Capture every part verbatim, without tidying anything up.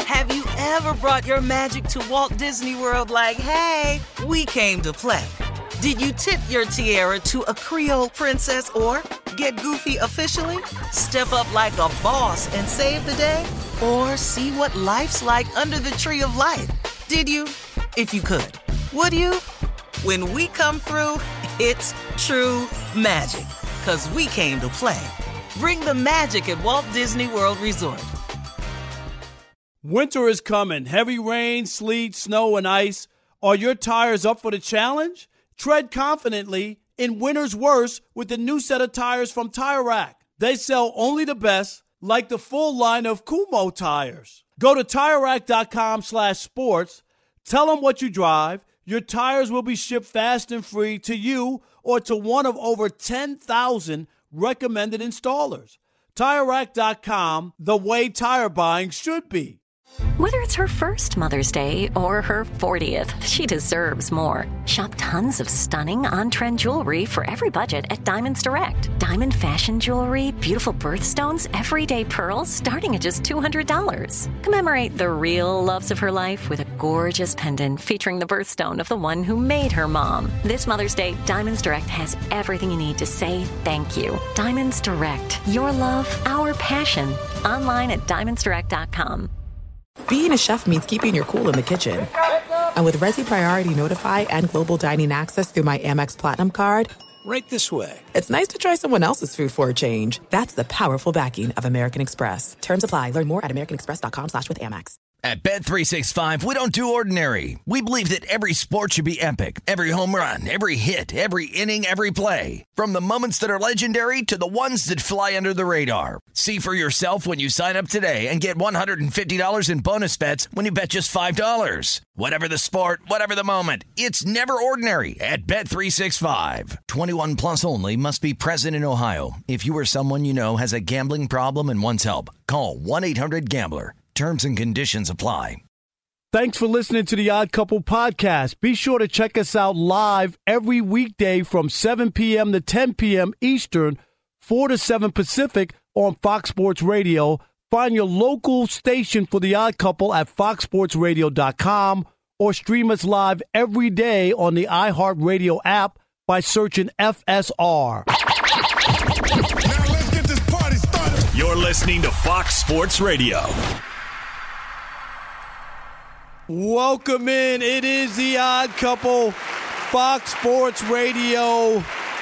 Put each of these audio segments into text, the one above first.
Have you ever brought your magic to Walt Disney World like, hey, we came to play? Did you tip your tiara to a Creole princess or get goofy officially? Step up like a boss and save the day? Or see what life's like under the tree of life? Did you? If you could. Would you? When we come through, it's true magic. 'Cause we came to play. Bring the magic at Walt Disney World Resort. Winter is coming. Heavy rain, sleet, snow, and ice. Are your tires up for the challenge? Tread confidently in winter's worst with the new set of tires from Tire Rack. They sell only the best, like the full line of Kumho tires. Go to TireRack.com slash sports. Tell them what you drive. Your tires will be shipped fast and free to you or to one of over ten thousand recommended installers. Tire Rack dot com, the way tire buying should be. Whether it's her first Mother's Day or her fortieth, she deserves more. Shop tons of stunning on-trend jewelry for every budget at Diamonds Direct. Diamond fashion jewelry, beautiful birthstones, everyday pearls starting at just two hundred dollars. Commemorate the real loves of her life with a gorgeous pendant featuring the birthstone of the one who made her mom. This Mother's Day, Diamonds Direct has everything you need to say thank you. Diamonds Direct. Your love, our passion. Online at Diamonds Direct dot com. Being a chef means keeping your cool in the kitchen. And with Resi Priority Notify and Global Dining Access through my Amex Platinum card, right this way. It's nice to try someone else's food for a change. That's the powerful backing of American Express. Terms apply. Learn more at americanexpress.com slash with Amex. At Bet three sixty-five, we don't do ordinary. We believe that every sport should be epic. Every home run, every hit, every inning, every play. From the moments that are legendary to the ones that fly under the radar. See for yourself when you sign up today and get one hundred fifty dollars in bonus bets when you bet just five dollars. Whatever the sport, whatever the moment, it's never ordinary at Bet three sixty-five. twenty-one plus only. Must be present in Ohio. If you or someone you know has a gambling problem and wants help, call one eight hundred gambler. Terms and conditions apply. Thanks for listening to the Odd Couple podcast. Be sure to check us out live every weekday from seven p.m. to ten p.m. Eastern, four to seven Pacific on Fox Sports Radio. Find your local station for the Odd Couple at fox sports radio dot com or stream us live every day on the iHeartRadio app by searching F S R. Now let's get this party started. You're listening to Fox Sports Radio. Welcome in. It is the Odd Couple, Fox Sports Radio.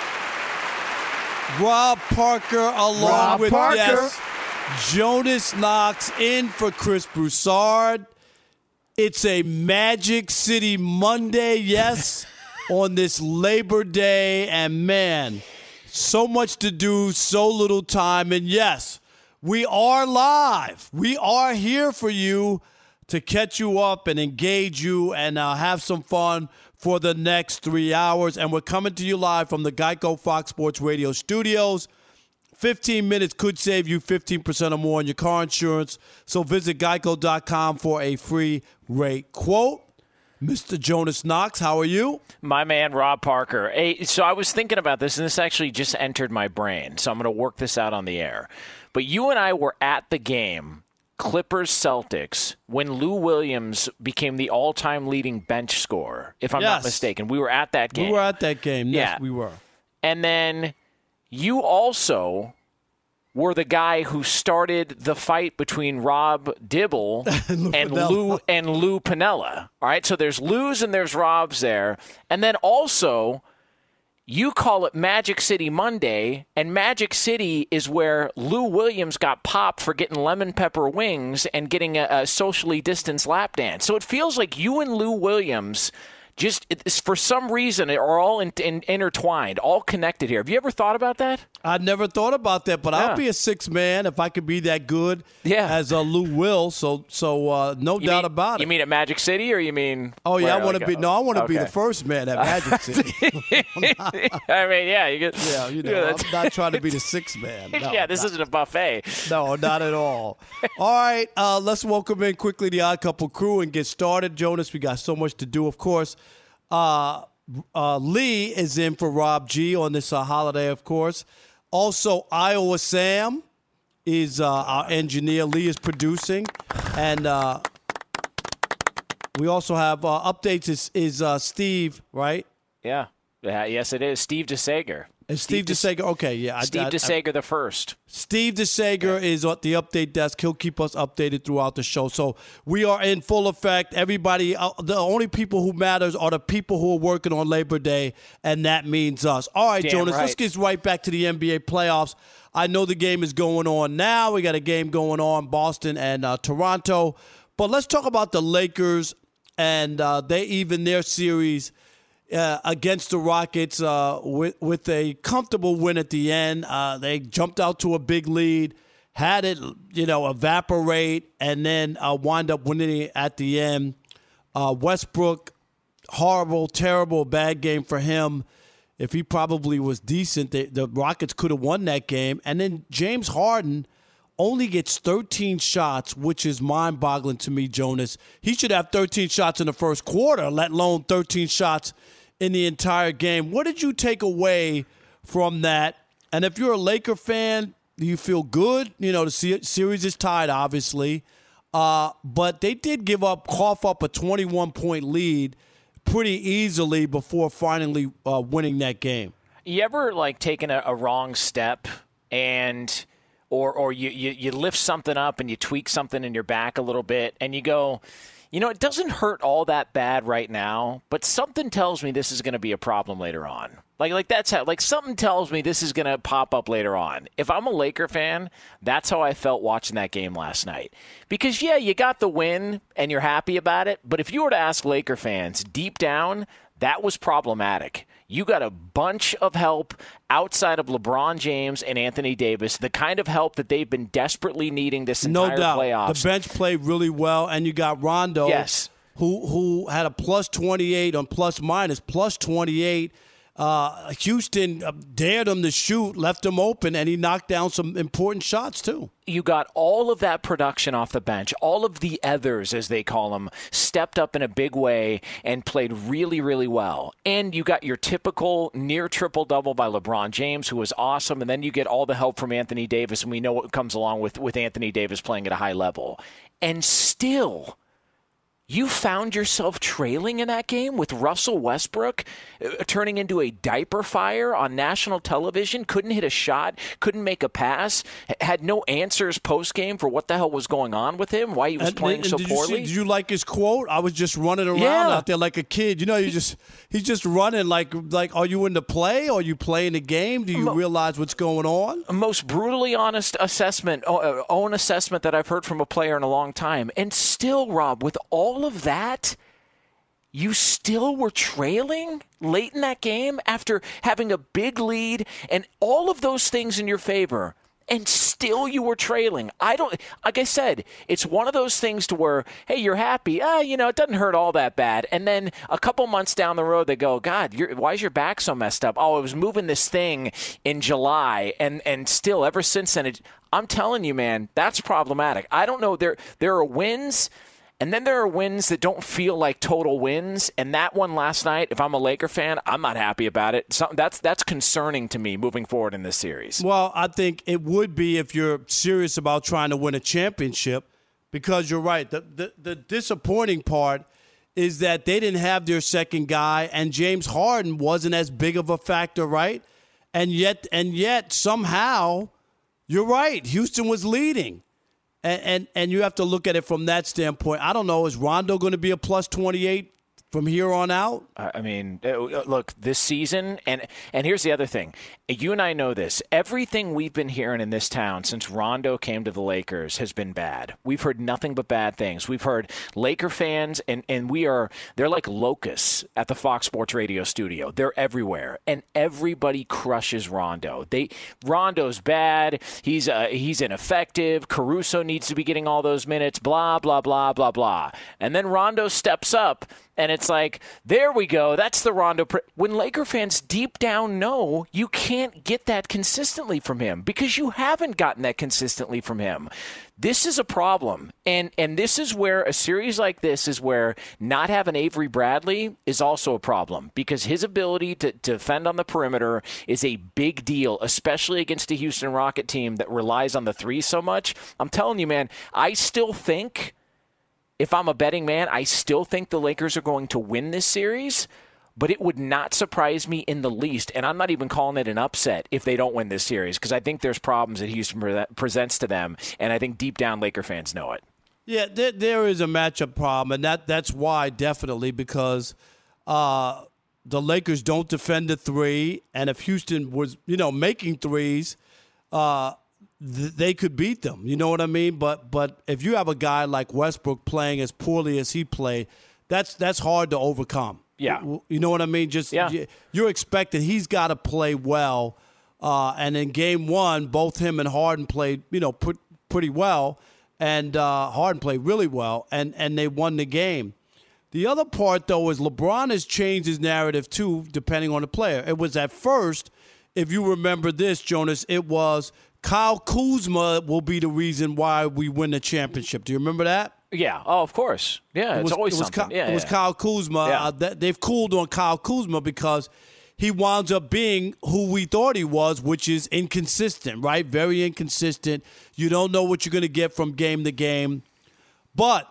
Rob Parker along Rob with Parker. yes, Jonas Knox in for Chris Broussard. It's a Magic City Monday, yes, on this Labor Day. And man, so much to do, so little time. And yes, we are live. We are here for you to catch you up and engage you and uh, have some fun for the next three hours. And we're coming to you live from the Geico Fox Sports Radio studios. fifteen minutes could save you fifteen percent or more on your car insurance. So visit geico dot com for a free rate quote. Mister Jonas Knox, how are you? My man, Rob Parker. Hey, so I was thinking about this, and this actually just entered my brain. So I'm going to work this out on the air. But you and I were at the game, Clippers-Celtics, when Lou Williams became the all-time leading bench scorer, if I'm Yes. not mistaken. We were at that game. We were at that game. Yes, Yeah. we were. And then you also were the guy who started the fight between Rob Dibble and Lou and Lou Piniella. All right, so there's Lou's and there's Rob's there. And then also, you call it Magic City Monday, and Magic City is where Lou Williams got popped for getting lemon pepper wings and getting a, a socially distanced lap dance. So it feels like you and Lou Williams just, it's, for some reason, are all in, in, intertwined, all connected here. Have you ever thought about that? I never thought about that, but Yeah. I'll be a six man if I could be that good Yeah. as uh, Lou will. So, so uh, no You doubt mean- about it. You mean at Magic City, or you mean? Oh yeah, where, I want to like, be. No, I want to be the okay. first man at Magic City. I mean, yeah, you get. yeah, you know, yeah, I'm not trying to be the sixth man. No, yeah, this not, isn't a buffet. no, not at all. All right, uh, let's welcome in quickly the Odd Couple crew and get started. Jonas, we got so much to do, of course. Uh, uh, Lee is in for Rob G on this uh, holiday, of course. Also, Iowa Sam is uh, our engineer. Lee is producing, and uh, We also have uh, updates. Is, is uh, Steve, right? Yeah. yeah. Yes, it is. Steve DeSager. Is Steve, Steve DeSager? Okay, yeah. Steve I, I, DeSager the first. Steve DeSager yeah. is at the update desk. He'll keep us updated throughout the show. So we are in full effect. Everybody, uh, the only people who matters are the people who are working on Labor Day, and that means us. All right, Damn Jonas, right. let's get right back to the N B A playoffs. I know the game is going on now. We got a game going on, Boston and uh, Toronto. But let's talk about the Lakers, and uh, they even their series Uh, against the Rockets uh, with, with a comfortable win at the end. Uh, they jumped out to a big lead, had it, you know, evaporate, and then uh, wind up winning it at the end. Uh, Westbrook, horrible, terrible, bad game for him. If he probably was decent, they, the Rockets could have won that game. And then James Harden only gets thirteen shots, which is mind-boggling to me, Jonas. He should have thirteen shots in the first quarter, let alone thirteen shots in the entire game. What did you take away from that? And if you're a Laker fan, do you feel good? You know, the series is tied, obviously. Uh, but they did give up, cough up a twenty-one point lead pretty easily before finally uh, winning that game. You ever, like, taken a, a wrong step and – Or or you, you, you lift something up and you tweak something in your back a little bit and you go, you know, it doesn't hurt all that bad right now, but something tells me this is going to be a problem later on. Like like that's how like something tells me this is going to pop up later on. If I'm a Laker fan, that's how I felt watching that game last night. Because yeah, you got the win and you're happy about it, but if you were to ask Laker fans deep down, that was problematic. You got a bunch of help outside of LeBron James and Anthony Davis, the kind of help that they've been desperately needing this entire no doubt. playoffs. The bench played really well, and you got Rondo, yes. who who had a plus twenty-eight on plus minus, plus twenty-eight. Uh, Houston dared him to shoot, left him open, and he knocked down some important shots too. You got all of that production off the bench. All of the others, as they call them, stepped up in a big way and played really, really well. And you got your typical near triple-double by LeBron James, who was awesome. And then you get all the help from Anthony Davis, and we know what comes along with, with Anthony Davis playing at a high level. And still, you found yourself trailing in that game with Russell Westbrook uh, turning into a diaper fire on national television, couldn't hit a shot, couldn't make a pass, had no answers post-game for what the hell was going on with him, why he was and, playing and so did poorly. You see, did you like his quote? I was just running around yeah. out there like a kid. You know, you just he's just running like, like, are you in the play? Are you playing the game? Do you Mo- realize what's going on? Most brutally honest assessment, own assessment that I've heard from a player in a long time. And still, Rob, with all All of that, you still were trailing late in that game after having a big lead and all of those things in your favor, and still you were trailing. I don't, like I said, it's one of those things to where, hey, you're happy. Ah, you know, it doesn't hurt all that bad. And then a couple months down the road, they go, God, you're, why is your back so messed up? Oh, I was moving this thing in July, and and still ever since then, it, I'm telling you, man, that's problematic. I don't know. There there are wins. And then there are wins that don't feel like total wins. And that one last night, if I'm a Laker fan, I'm not happy about it. So that's that's concerning to me moving forward in this series. Well, I think it would be if you're serious about trying to win a championship, because you're right. The, the, the disappointing part is that they didn't have their second guy, and James Harden wasn't as big of a factor, right? And yet, and yet somehow, you're right, Houston was leading. And, and and you have to look at it from that standpoint. I don't know, is Rondo going to be a plus twenty-eight from here on out? I mean, look, this season, and and here's the other thing. You and I know this. Everything we've been hearing in this town since Rondo came to the Lakers has been bad. We've heard nothing but bad things. We've heard Laker fans, and, and we are, they're like locusts at the Fox Sports Radio studio. They're everywhere, and everybody crushes Rondo. They Rondo's bad. He's uh, he's ineffective. Caruso needs to be getting all those minutes, blah, blah, blah, blah, blah. And then Rondo steps up, and it's like, there we go. That's the Rondo. Pr-. When Laker fans deep down know you can't get that consistently from him because you haven't gotten that consistently from him. This is a problem. And and this is where a series like this is where not having Avery Bradley is also a problem because his ability to, to defend on the perimeter is a big deal, especially against a Houston Rocket team that relies on the three so much. I'm telling you, man, I still think if I'm a betting man, I still think the Lakers are going to win this series, but it would not surprise me in the least, and I'm not even calling it an upset if they don't win this series, because I think there's problems that Houston pre- presents to them, and I think deep down Laker fans know it. Yeah, there, there is a matchup problem, and that that's why, definitely, because uh, the Lakers don't defend the three, and if Houston was, you know, making threes, uh, th- they could beat them. You know what I mean? But but if you have a guy like Westbrook playing as poorly as he played, that's that's hard to overcome. Yeah. You know what I mean? Just yeah. You're expecting he's got to play well. Uh, and in game one, both him and Harden played, you know, put, pretty well. And uh, Harden played really well. And, and they won the game. The other part, though, is LeBron has changed his narrative, too, depending on the player. It was at first, if you remember this, Jonas, it was Kyle Kuzma will be the reason why we win the championship. Do you remember that? Yeah. Oh, of course. Yeah, it it's was, always it was something. Kyle, yeah, it was yeah. Kyle Kuzma. Yeah. Uh, th- they've cooled on Kyle Kuzma because he winds up being who we thought he was, which is inconsistent, right? Very inconsistent. You don't know what you're going to get from game to game. But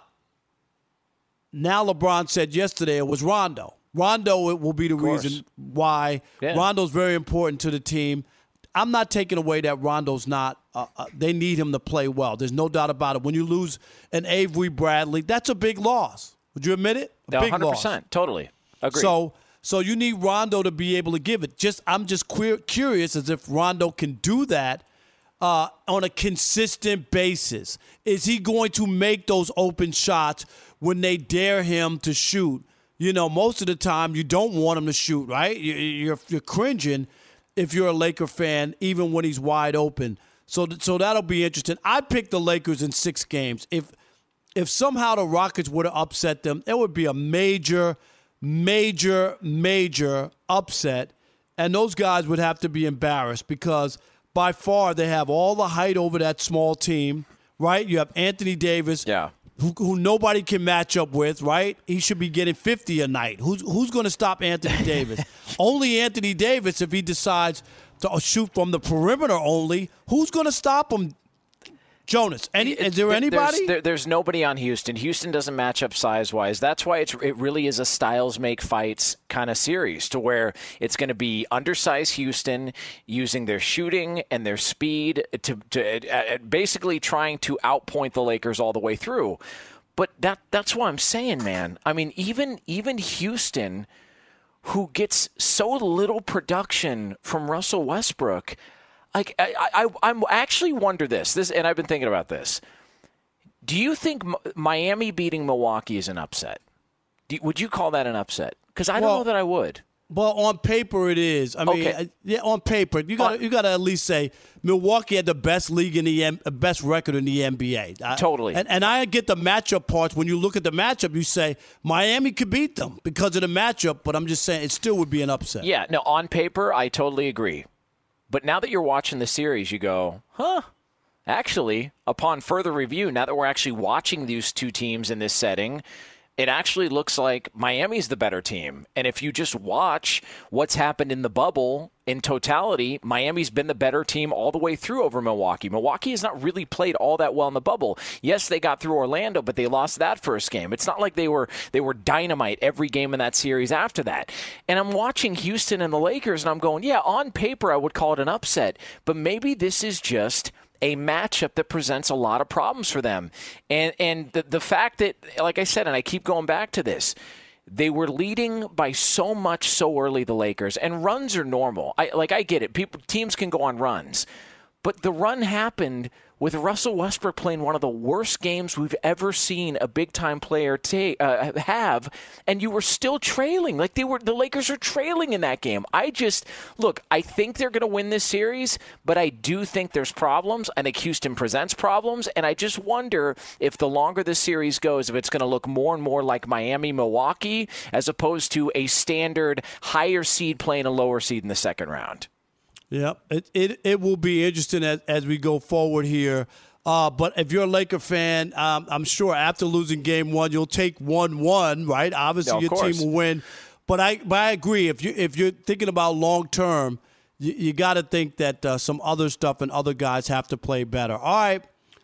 now LeBron said yesterday it was Rondo. Rondo it will be the reason why. Yeah. Rondo's very important to the team. I'm not taking away that Rondo's not. Uh, uh, they need him to play well. There's no doubt about it. When you lose an Avery Bradley, that's a big loss. Would you admit it? A No, big one hundred percent. loss. Totally. Agreed. So, so you need Rondo to be able to give it. Just, I'm just queer, curious as if Rondo can do that uh, on a consistent basis. Is he going to make those open shots when they dare him to shoot? You know, most of the time you don't want him to shoot, right? You- You're, you're cringing if you're a Laker fan, even when he's wide open. So, so that'll be interesting. I picked the Lakers in six games. If, if somehow the Rockets would have upset them, it would be a major, major, major upset, and those guys would have to be embarrassed because by far they have all the height over that small team, right? You have Anthony Davis. Yeah. Who, who nobody can match up with, right? He should be getting fifty a night. Who's who's going to stop Anthony Davis? Only Anthony Davis if he decides to shoot from the perimeter only. Who's going to stop him? Jonas, any, is there anybody? There's, there, there's nobody on Houston. Houston doesn't match up size-wise. That's why it's, it really is a styles-make-fights kind of series to where it's going to be undersized Houston using their shooting and their speed to, to uh, basically trying to outpoint the Lakers all the way through. But that that's what I'm saying, man. I mean, even even Houston, who gets so little production from Russell Westbrook, Like I, I, I'm actually wonder this. This, and I've been thinking about this. Do you think M- Miami beating Milwaukee is an upset? Do, would you call that an upset? Because I don't Well, know that I would. Well, on paper it is. I mean, Okay. uh, yeah, on paper you got On- you got to at least say Milwaukee had the best league in the M- uh, best record in the N B A. I- Totally. And, and I get the matchup parts. When you look at the matchup, you say Miami could beat them because of the matchup. But I'm just saying it still would be an upset. Yeah. No. On paper, I totally agree. But now that you're watching the series, you go, huh? Actually, upon further review, now that we're actually watching these two teams in this setting, it actually looks like Miami's the better team. And if you just watch what's happened in the bubble in totality, Miami's been the better team all the way through over Milwaukee. Milwaukee has not really played all that well in the bubble. Yes, they got through Orlando, but they lost that first game. It's not like they were they were dynamite every game in that series after that. And I'm watching Houston and the Lakers, and I'm going, yeah, on paper I would call it an upset, but maybe this is just a matchup that presents a lot of problems for them. And and the, the fact that, like I said, and I keep going back to this, they were leading by so much so early, the Lakers, and runs are normal. I like I get it. People teams can go on runs. But the run happened with Russell Westbrook playing one of the worst games we've ever seen a big-time player ta- uh, have, and you were still trailing. Like they were, the Lakers are trailing in that game. I just look. I think they're going to win this series, but I do think there's problems. I think Houston presents problems, and I just wonder if the longer this series goes, if it's going to look more and more like Miami, Milwaukee, as opposed to a standard higher seed playing a lower seed in the second round. Yep, it it, it will be interesting as, as we go forward here. Uh, but if you're a Laker fan, um, I'm sure after losing game one, you'll take one one, right? Obviously, Yeah, of your course. team will win. But I but I agree. If you if you're thinking about long term, you, you got to think that uh, some other stuff and other guys have to play better. All right,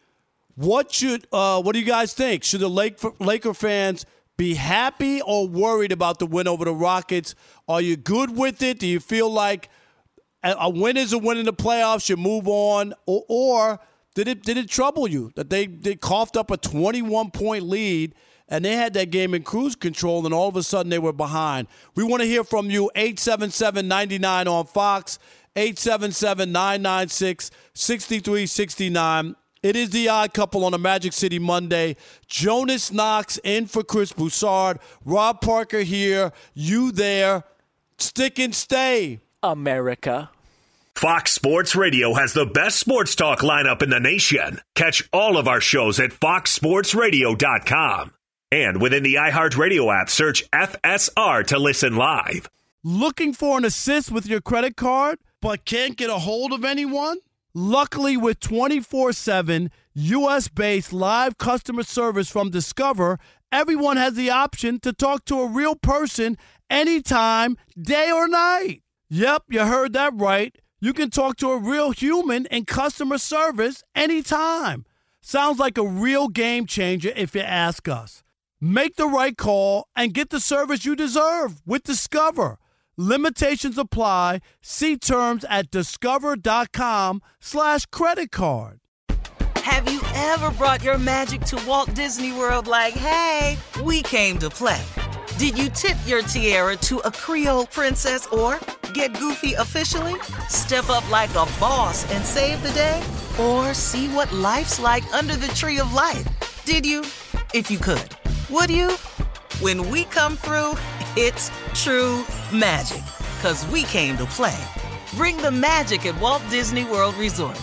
What should uh, what do you guys think? Should the Lake, Laker fans be happy or worried about the win over the Rockets? Are you good with it? Do you feel like a, a win is a win in the playoffs, you move on? Or, or did it did it trouble you that they, they coughed up a twenty-one point lead and they had that game in cruise control and all of a sudden they were behind? We want to hear from you. eight seven seven, nine nine on Fox, eight seven seven, nine nine six, six three six nine. It is the Odd Couple on a Magic City Monday. Jonas Knox in for Chris Broussard. Rob Parker here. You there. Stick and stay, America. Fox Sports Radio has the best sports talk lineup in the nation. Catch all of our shows at fox sports radio dot com. And within the iHeartRadio app, search F S R to listen live. Looking for an assist with your credit card, but can't get a hold of anyone? Luckily, with twenty-four seven U S-based live customer service from Discover, everyone has the option to talk to a real person anytime, day or night. Yep, you heard that right. You can talk to a real human in customer service anytime. Sounds like a real game changer if you ask us. Make the right call and get the service you deserve with Discover. Limitations apply. See terms at discover.com slash credit card. Have you ever brought your magic to Walt Disney World like, hey, we came to play? Did you tip your tiara to a Creole princess or get goofy officially? Step up like a boss and save the day? Or see what life's like under the tree of life? Did you? If you could. Would you? When we come through, it's true magic. 'Cause we came to play. Bring the magic at Walt Disney World Resort.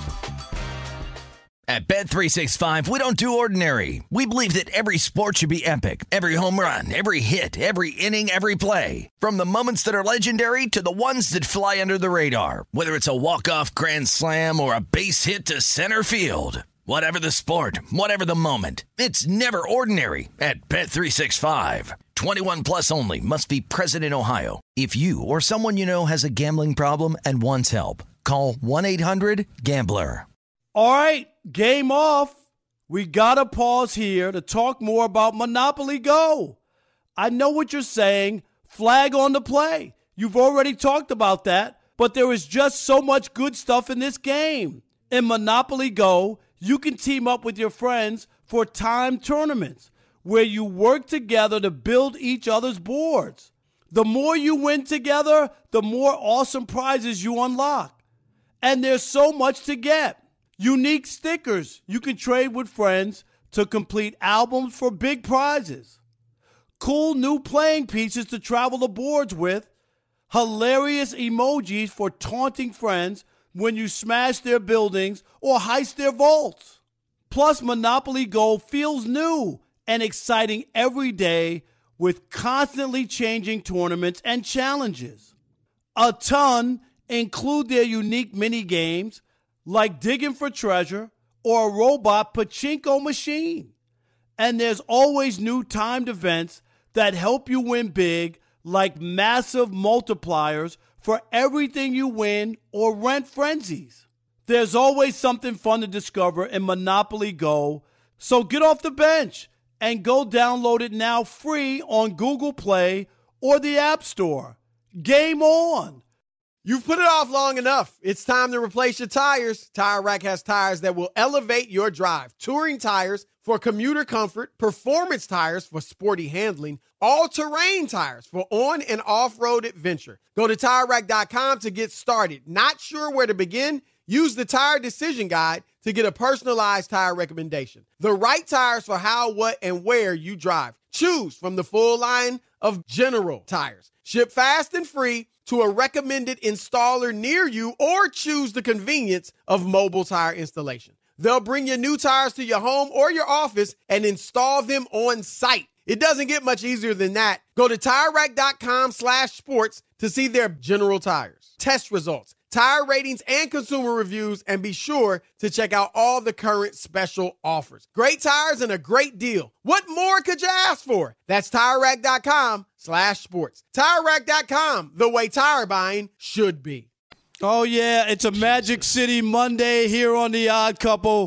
At Bet three sixty-five, we don't do ordinary. We believe that every sport should be epic. Every home run, every hit, every inning, every play. From the moments that are legendary to the ones that fly under the radar. Whether it's a walk-off grand slam or a base hit to center field. Whatever the sport, whatever the moment. It's never ordinary at Bet three sixty-five. twenty-one plus only. Must be present in Ohio. If you or someone you know has a gambling problem and wants help, call one eight hundred gambler. All right, game off. We got to pause here to talk more about Monopoly Go. I know what you're saying. Flag on the play. You've already talked about that, but there is just so much good stuff in this game. In Monopoly Go, you can team up with your friends for timed tournaments where you work together to build each other's boards. The more you win together, the more awesome prizes you unlock. And there's so much to get. Unique stickers you can trade with friends to complete albums for big prizes. Cool new playing pieces to travel the boards with. Hilarious emojis for taunting friends when you smash their buildings or heist their vaults. Plus, Monopoly Go feels new and exciting every day with constantly changing tournaments and challenges. A ton include their unique mini games like digging for treasure or a robot pachinko machine. And there's always new timed events that help you win big, like massive multipliers for everything you win or rent frenzies. There's always something fun to discover in Monopoly Go, so get off the bench and go download it now free on Google Play or the App Store. Game on! You've put it off long enough. It's time to replace your tires. Tire Rack has tires that will elevate your drive. Touring tires for commuter comfort, performance tires for sporty handling, all-terrain tires for on- and off-road adventure. Go to tire rack dot com to get started. Not sure where to begin? Use the Tire Decision Guide to get a personalized tire recommendation. The right tires for how, what, and where you drive. Choose from the full line of General tires. Ship fast and free to a recommended installer near you, or choose the convenience of mobile tire installation. They'll bring your new tires to your home or your office and install them on site. It doesn't get much easier than that. Go to tire rack dot com slash sports to see their General tires, test results, tire ratings, and consumer reviews, and be sure to check out all the current special offers. Great tires and a great deal. What more could you ask for? That's tire rack dot com slash sports. tire rack dot com, the way tire buying should be. Oh, yeah, it's a Magic City Monday here on The Odd Couple.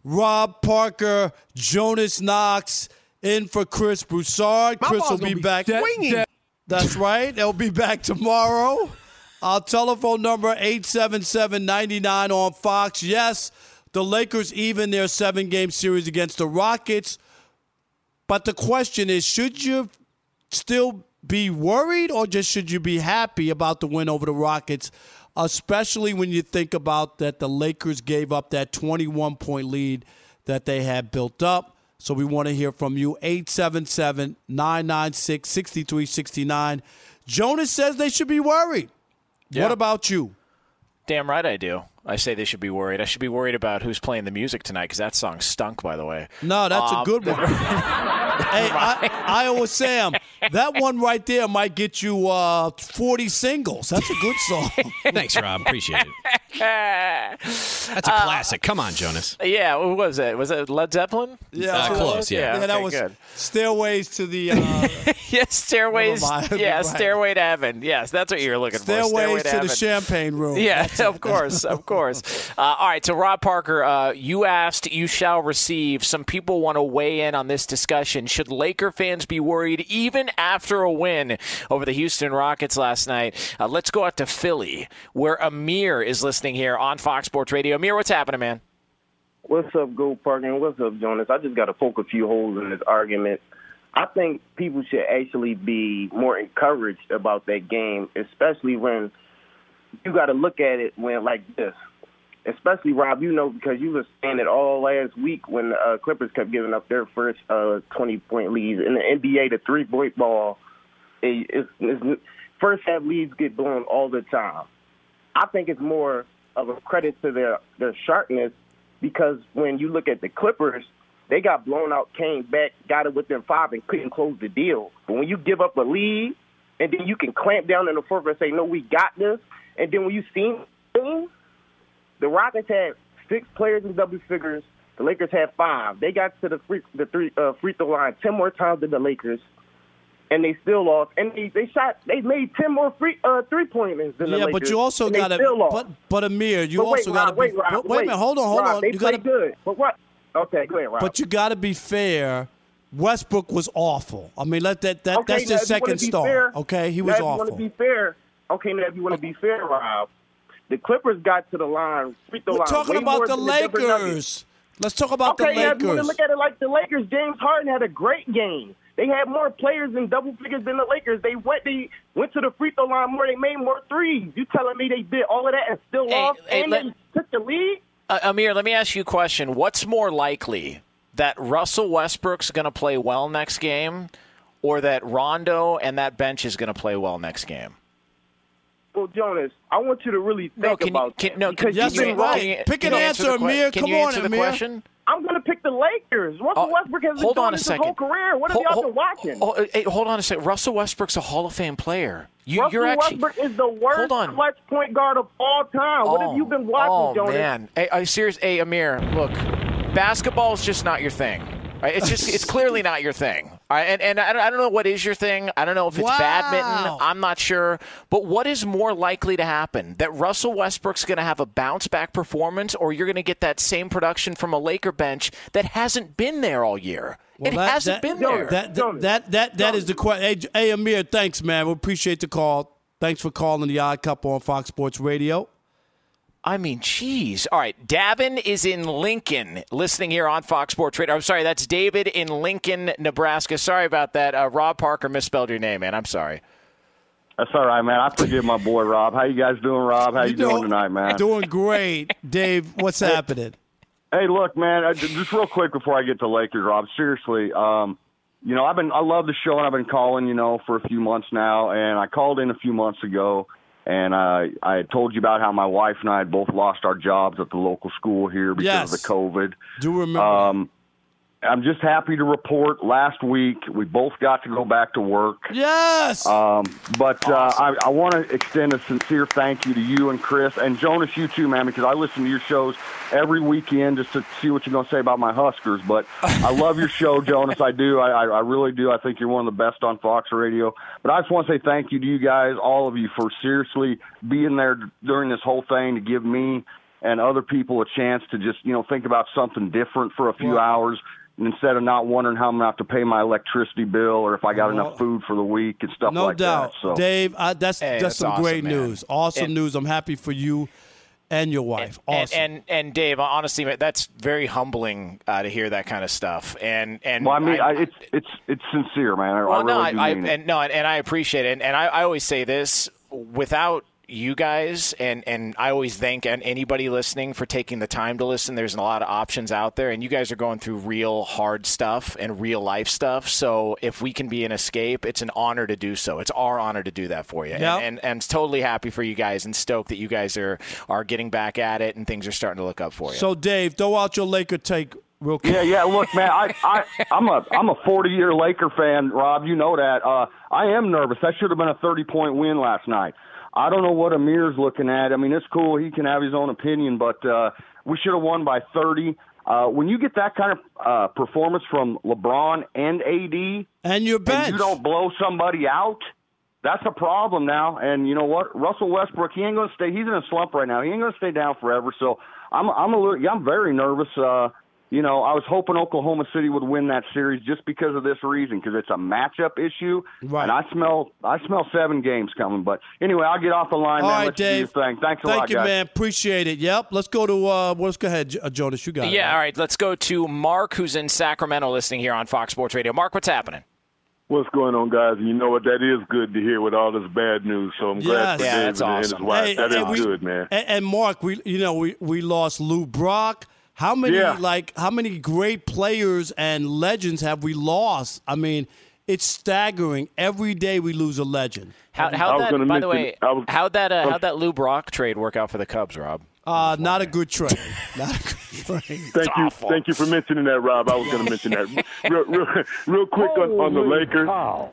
Rob Parker, Jonas Knox in for Chris Broussard. My Chris will ball's be, be back. swinging. That's right. They'll be back tomorrow. Our telephone number, eight seven seven, nine nine on Fox. Yes, the Lakers even their seven-game series against the Rockets. But the question is, should you still be worried or just should you be happy about the win over the Rockets, especially when you think about that the Lakers gave up that twenty-one point lead that they had built up? So we want to hear from you, eight seven seven, nine nine six, six three six nine. Jonas says they should be worried. Yeah. What about you? Damn right I do. I say they should be worried. I should be worried about who's playing the music tonight because that song stunk, by the way. No, that's um, a good one. Hey, I, Iowa Sam, that one right there might get you uh, forty singles. That's a good song. Thanks, Rob. Appreciate it. That's a classic. Uh, Come on, Jonas. Yeah, what was it? Was it Led Zeppelin? Yeah, uh, close. Yeah, yeah, okay, yeah that was good. Stairways to the. Uh, yes, stairways. Yeah, right. Stairway to Heaven. Yes, that's what you're looking Stairways for. Stairway to, to heaven. the champagne room. Yeah, of course, of course. Uh, all right, so Rob Parker, uh, you asked, you shall receive. Some people want to weigh in on this discussion. Should Laker fans be worried even after a win over the Houston Rockets last night? Uh, let's go out to Philly, where Amir is listening here on Fox Sports Radio. Amir, what's happening, man? What's up, Gold Parker, and what's up, Jonas? I just got to poke a few holes in this argument. I think people should actually be more encouraged about that game, especially when you got to look at it when like this. Especially, Rob, you know, because you were saying it all last week when the uh, Clippers kept giving up their first uh, twenty-point leads. In the N B A, the three-point ball, it, it's, it's, first-half leads get blown all the time. I think it's more of a credit to their, their sharpness because when you look at the Clippers, they got blown out, came back, got it within five, and couldn't close the deal. But when you give up a lead and then you can clamp down in the fourth and say, no, we got this, and then when you see things, the Rockets had six players in double figures. The Lakers had five. They got to the free, the three uh, free throw line ten more times than the Lakers, and they still lost. And they, they shot. They made ten more free uh, three pointers than the yeah, Lakers. Yeah, but you also got to. But but Amir, you but wait, also got to. Wait, Rob, wait, wait a minute, hold on, hold Rob, on. They you played gotta, good, but what? Okay, go ahead, Rob. But you got to be fair. Westbrook was awful. I mean, let that, that okay, that's the second star. Fair, okay, he now was if awful. You want to be fair? Okay, now if you want to be fair, Rob. The Clippers got to the line, free throw We're line. talking about the Lakers. Let's talk about okay, the yeah, Lakers. If you want to look at it like the Lakers, James Harden had a great game. They had more players in double figures than the Lakers. They went they went to the free throw line more. They made more threes. You telling me they did all of that and still hey, lost hey, and let, they took the lead? Uh, Amir, let me ask you a question. What's more likely, that Russell Westbrook's going to play well next game or that Rondo and that bench is going to play well next game? Well, Jonas, I want you to really think no, can about you, can, no, because yes, you've been right. right. Pick can an answer, answer, Amir. Can Come you on, answer the Amir. question? I'm going to pick the Lakers. Russell Oh, Westbrook has been hold doing on a this second. his whole career. What have hold, y'all hold, been watching? Hold, hey, hold on a second. Russell Westbrook's a Hall of Fame player. You, Russell you're actually, Westbrook is the worst clutch point guard of all time. What oh, have you been watching, oh, Jonas? Oh, man. Hey, I serious, hey, Amir, look, basketball is just not your thing. Right? It's just it's clearly not your thing. All right? And and I don't, I don't know what is your thing. I don't know if it's wow. badminton. I'm not sure. But what is more likely to happen? That Russell Westbrook's going to have a bounce-back performance, or you're going to get that same production from a Laker bench that hasn't been there all year? Well, it that, hasn't that, been there. That that, that, that, that is the question. Hey, hey, Amir, thanks, man. We appreciate the call. Thanks for calling the Odd Couple on Fox Sports Radio. I mean, geez. All right, Davin is in Lincoln, listening here on Fox Sports Radio. I'm sorry, that's David in Lincoln, Nebraska. Sorry about that. Uh, Rob Parker misspelled your name, man. I'm sorry. That's all right, man. I forgive my boy, Rob. How you guys doing, Rob? How you, you doing, doing tonight, man? Doing great. Dave, what's hey, happening? Hey, look, man, I, just real quick before I get to Lakers, Rob, seriously, um, you know, I've been I love the show, and I've been calling, you know, for a few months now, and I called in a few months ago. And uh, I had told you about how my wife and I had both lost our jobs at the local school here because yes. of the COVID. Do remember. Um, I'm just happy to report last week we both got to go back to work. Yes. Um, but uh, I, I want to extend a sincere thank you to you and Chris and Jonas, you too, man, because I listen to your shows every weekend just to see what you're going to say about my Huskers. But I love your show, Jonas. I do. I, I really do. I think you're one of the best on Fox Radio. But I just want to say thank you to you guys, all of you, for seriously being there during this whole thing to give me and other people a chance to just, you know, think about something different for a few right. hours instead of not wondering how I'm going to have to pay my electricity bill or if I got well, enough food for the week and stuff no like doubt. that. So. Dave, I, that's, hey, that's, that's some awesome, great man. news. Awesome and, news. I'm happy for you and your wife. And, awesome. And, and and Dave, honestly, that's very humbling uh, to hear that kind of stuff. And and well, I mean, I, I, it's it's it's sincere, man. I, well, I really no, I, do I mean and it. no, and I appreciate it. And, and I, I always say this: without you guys, and, and I always thank anybody listening for taking the time to listen. There's a lot of options out there, and you guys are going through real hard stuff and real life stuff. So if we can be an escape, it's an honor to do so. It's our honor to do that for you. Yep. And, and and totally happy for you guys and stoked that you guys are, are getting back at it and things are starting to look up for you. So, Dave, throw out your Laker take real quick. Yeah, yeah. Look, man, I, I, I'm a I'm a forty-year Laker fan, Rob. You know that. Uh, I am nervous. That should have been a thirty-point win last night. I don't know what Amir's looking at. I mean, it's cool. He can have his own opinion, but uh, we should have won by thirty. Uh, when you get that kind of uh, performance from LeBron and A D, and your bench, and you don't blow somebody out, that's a problem now. And you know what? Russell Westbrook, he ain't going to stay. He's in a slump right now. He ain't going to stay down forever. So I'm, I'm a little, yeah, I'm very nervous. Uh, You know, I was hoping Oklahoma City would win that series just because of this reason, because it's a matchup issue, right. and I smell I smell seven games coming. But anyway, I'll get off the line, All man. right, Let's Dave. do your thing. Thanks a Thank lot, you, guys. man. Appreciate it. Yep. Let's go to uh, let's go ahead, Jonas. You got it. Yeah. All right. Let's go to Mark, who's in Sacramento, listening here on Fox Sports Radio. Mark, what's happening? What's going on, guys? And you know what? That is good to hear with all this bad news. So I'm yes. glad for yeah, David that's and awesome. his wife. Hey, that is we, good, man. And, and Mark, we you know we, we lost Lou Brock. How many yeah. like how many great players and legends have we lost? I mean, it's staggering. Every day we lose a legend. How how that? By mention, the way, was, how'd that uh, how'd that Lou Brock trade work out for the Cubs, Rob? Uh, not a good trade. Not a good trade. Thank you, awful. thank you for mentioning that, Rob. I was going to mention that real, real, real quick on, on the Lakers.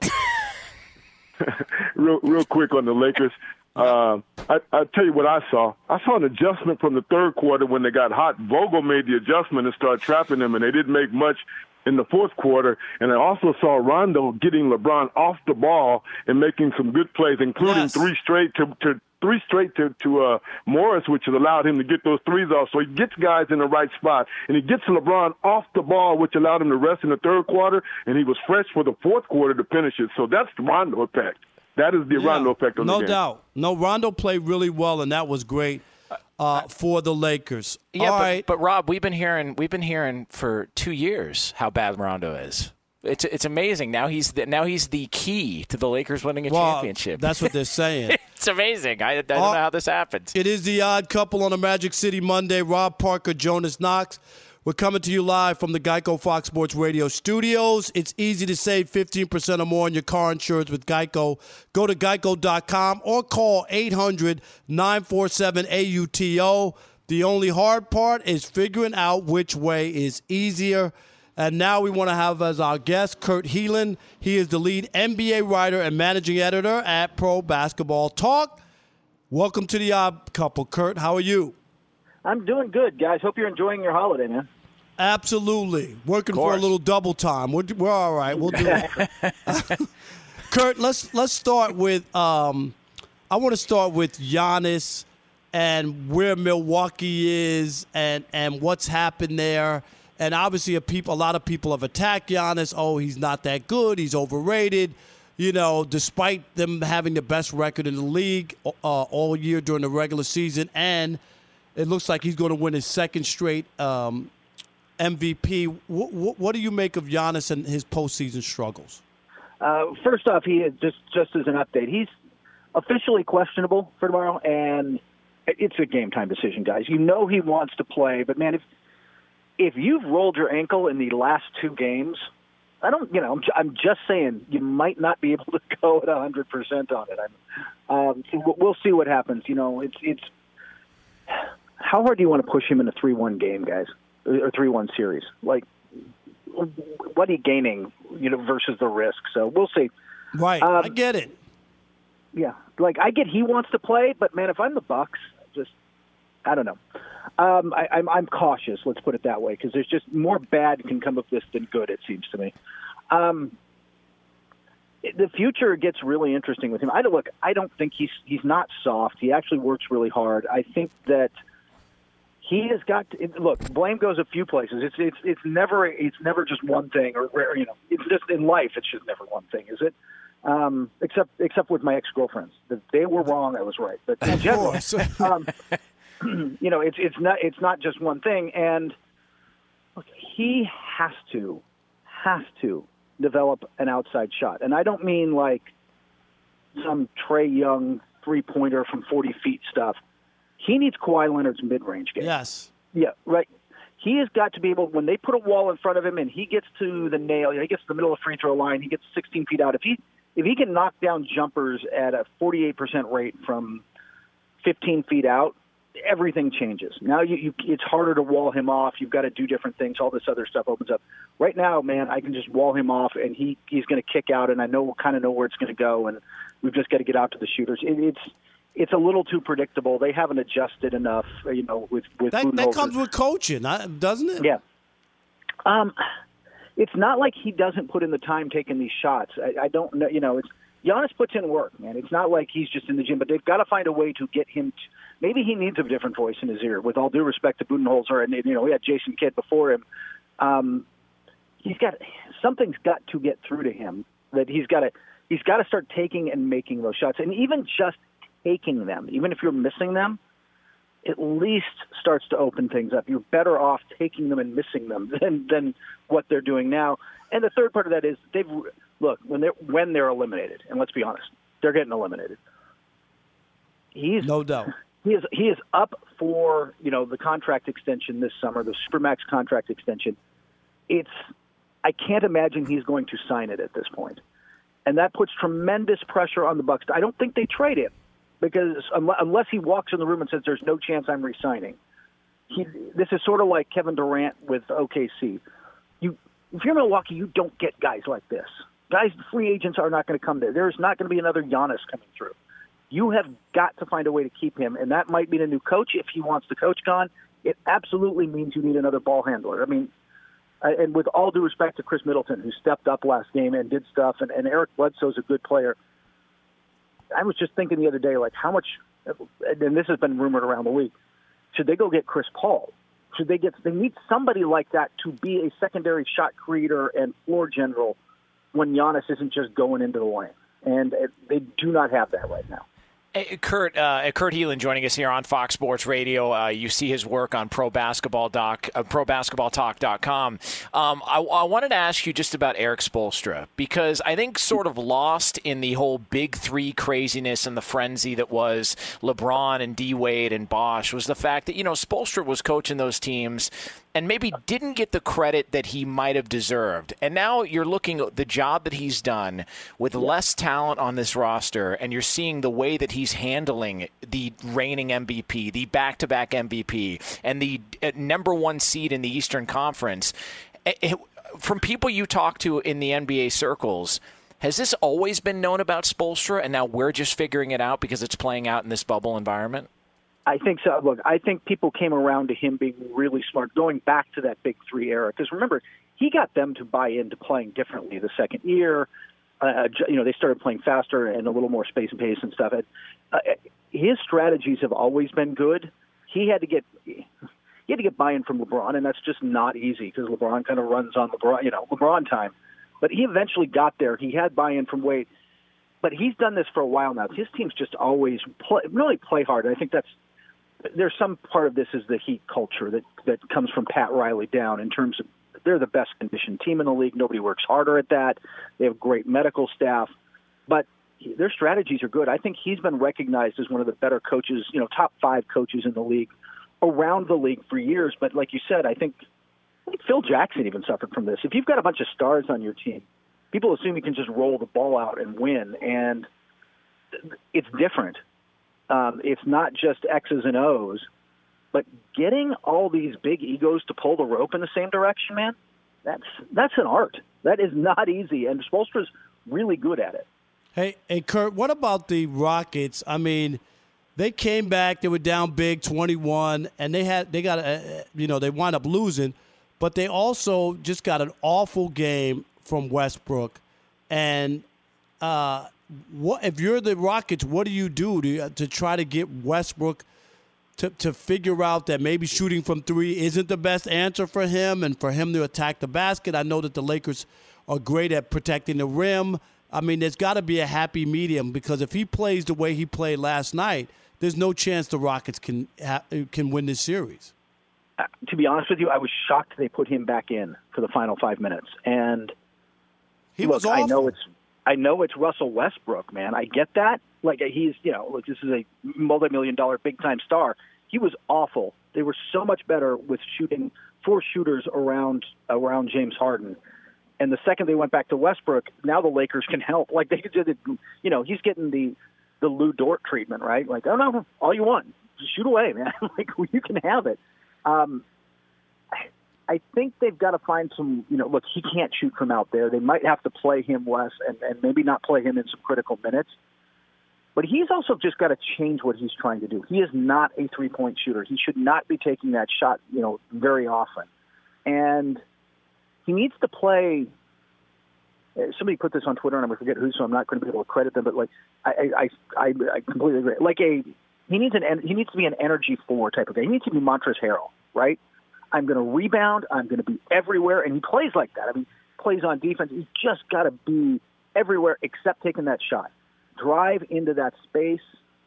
real, real quick on the Lakers. Uh, I, I tell you what I saw. I saw an adjustment from the third quarter when they got hot. Vogel made the adjustment and started trapping them, and they didn't make much in the fourth quarter. And I also saw Rondo getting LeBron off the ball and making some good plays, including yes. three straight to, to three straight to, to uh, Morris, which has allowed him to get those threes off. So he gets guys in the right spot, and he gets LeBron off the ball, which allowed him to rest in the third quarter, and he was fresh for the fourth quarter to finish it. So that's the Rondo effect. That is the yeah, Rondo effect on no the game. No doubt. No, Rondo played really well, and that was great uh, for the Lakers. Yeah, All but, right. but Rob, we've been hearing we've been hearing for two years how bad Rondo is. It's it's amazing. Now he's the, now he's the key to the Lakers winning a well, championship. That's what they're saying. It's amazing. I, I don't uh, know how this happens. It is the Odd Couple on a Magic City Monday. Rob Parker, Jonas Knox. We're coming to you live from the Geico Fox Sports Radio studios. It's easy to save fifteen percent or more on your car insurance with Geico. Go to geico dot com or call eight hundred nine four seven A U T O. The only hard part is figuring out which way is easier. And now we want to have as our guest Kurt Helin. He is the lead N B A writer and managing editor at Pro Basketball Talk. Welcome to the Odd Couple, Kurt. How are you? I'm doing good, guys. Hope you're enjoying your holiday, man. Absolutely. Working for a little double time. We're, we're all right. We'll do it. Kurt, let's let's start with um, I want to start with Giannis and where Milwaukee is and, and what's happened there. And obviously a, people, a lot of people have attacked Giannis. Oh, he's not that good. He's overrated. You know, despite them having the best record in the league uh, all year during the regular season, and it looks like he's going to win his second straight um, M V P. W- w- what do you make of Giannis and his postseason struggles? Uh, first off, he is just just as an update, he's officially questionable for tomorrow, and it's a game time decision, guys. You know he wants to play, but man, if if you've rolled your ankle in the last two games, I don't, you know, I'm, I'm just saying you might not be able to go at one hundred percent on it. I'm, um, so we'll see what happens. You know, it's it's. How hard do you want to push him in a three one game, guys, or three one series? Like, what are you gaining, you know, versus the risk? So we'll see. Right, um, I get it. Yeah, like I get he wants to play, but man, if I'm the Bucks, just I don't know. Um, I, I'm I'm cautious. Let's put it that way, because there's just more bad can come of this than good. It seems to me. Um, the future gets really interesting with him. I don't look. I don't think he's he's not soft. He actually works really hard. I think that he has got to look. Blame goes a few places. It's it's it's never it's never just one thing, or, or you know, it's just in life. It's just never one thing, is it? Um, except except with my ex-girlfriends, that they were wrong, I was right. But in general, um, you know, it's it's not it's not just one thing. And look, he has to has to develop an outside shot, and I don't mean like some Trae Young three-pointer from forty feet stuff. He needs Kawhi Leonard's mid-range game. Yes. Yeah, right. He has got to be able, when they put a wall in front of him and he gets to the nail, he gets to the middle of the free throw line, he gets sixteen feet out. If he if he can knock down jumpers at a forty-eight percent rate from fifteen feet out, everything changes. Now you, you it's harder to wall him off. You've got to do different things. All this other stuff opens up. Right now, man, I can just wall him off, and he, he's going to kick out, and I know kind of know where it's going to go, and we've just got to get out to the shooters. It, it's it's a little too predictable. They haven't adjusted enough, you know, with with that, that comes with coaching, doesn't it? Yeah. Um, it's not like he doesn't put in the time taking these shots. I, I don't know, you know, it's Giannis puts in work, man. It's not like he's just in the gym, but they've got to find a way to get him. To, maybe he needs a different voice in his ear. With all due respect to Budenholzer, and you know, we had Jason Kidd before him. Um, he's got something's got to get through to him that he's got to he's got to start taking and making those shots, and even just taking them, even if you're missing them, at least starts to open things up. You're better off taking them and missing them than than what they're doing now. And the third part of that is they've look when they're when they're eliminated, and let's be honest, they're getting eliminated. He's no doubt. He is he is up for you know the contract extension this summer, the Supermax contract extension. It's I can't imagine he's going to sign it at this point, and that puts tremendous pressure on the Bucks. I don't think they trade him because unless he walks in the room and says there's no chance I'm re-signing. He, this is sort of like Kevin Durant with O K C. You if you're Milwaukee, you don't get guys like this. Guys, free agents are not going to come there. There's not going to be another Giannis coming through. You have got to find a way to keep him, and that might mean a new coach if he wants the coach gone. It absolutely means you need another ball handler. I mean, and with all due respect to Chris Middleton, who stepped up last game and did stuff, and, and Eric Bledsoe's a good player. I was just thinking the other day, like how much, and this has been rumored around the league, should they go get Chris Paul? Should they get, they need somebody like that to be a secondary shot creator and floor general when Giannis isn't just going into the lane. And they do not have that right now. Hey, Kurt, uh, Kurt Helin joining us here on Fox Sports Radio. Uh, you see his work on Pro Basketball Doc, uh, Pro Basketball Talk dot com. Um, I, I wanted to ask you just about Erik Spoelstra, because I think sort of lost in the whole Big Three craziness and the frenzy that was LeBron and D Wade and Bosh was the fact that, you know, Spoelstra was coaching those teams and maybe didn't get the credit that he might have deserved. And now you're looking at the job that he's done with less talent on this roster, and you're seeing the way that he's handling the reigning M V P, the back-to-back M V P, and the number one seed in the Eastern Conference. From people you talk to in the N B A circles, has this always been known about Spoelstra, and now we're just figuring it out because it's playing out in this bubble environment? I think so. Look, I think people came around to him being really smart, going back to that Big Three era. Because remember, he got them to buy into playing differently the second year. Uh, you know, they started playing faster and a little more space and pace and stuff. Uh, his strategies have always been good. He had to get he had to get buy-in from LeBron, and that's just not easy because LeBron kind of runs on LeBron, you know, LeBron time. But he eventually got there. He had buy-in from Wade. But he's done this for a while now. His teams just always play, really play hard. I think that's there's some part of this is the Heat culture that, that comes from Pat Riley down in terms of they're the best conditioned team in the league. Nobody works harder at that. They have great medical staff, but their strategies are good. I think he's been recognized as one of the better coaches, you know, top five coaches in the league around the league for years. But like you said, I think, I think Phil Jackson even suffered from this. If you've got a bunch of stars on your team, people assume you can just roll the ball out and win, and it's different. Um, it's not just X's and O's, but getting all these big egos to pull the rope in the same direction, man, that's that's an art. That is not easy, and Spoelstra's really good at it. Hey, hey, Kurt, what about the Rockets? I mean, they came back, they were down big, twenty-one, and they had they got a, you know, they wound up losing, but they also just got an awful game from Westbrook, and uh, what if you're the Rockets? What do you do to to try to get Westbrook to, to figure out that maybe shooting from three isn't the best answer for him and for him to attack the basket. I know that the Lakers are great at protecting the rim. I mean, there's got to be a happy medium because if he plays the way he played last night, there's no chance the Rockets can ha- can win this series. Uh, to be honest with you, I was shocked they put him back in for the final five minutes. And he look, was awful. I know it's I know it's Russell Westbrook, man. I get that. Like he's, you know, look, this is a multi-million dollar big-time star. He was awful. They were so much better with shooting four shooters around around James Harden. And the second they went back to Westbrook, now the Lakers can help. Like they could do the, you know, he's getting the the Lou Dort treatment, right? Like, oh no, all you want, just shoot away, man. Like you can have it. Um, I think they've got to find some, you know, look, he can't shoot from out there. They might have to play him less and, and maybe not play him in some critical minutes. But he's also just got to change what he's trying to do. He is not a three-point shooter. He should not be taking that shot, you know, very often. And he needs to play. Somebody put this on Twitter, and I forget who, so I'm not going to be able to credit them. But like, I, I, I, I completely agree. Like a, he needs an, he needs to be an energy four type of guy. He needs to be Montrezl Harrell, right? I'm going to rebound. I'm going to be everywhere, and he plays like that. I mean, plays on defense. He's just got to be everywhere except taking that shot. Drive into that space,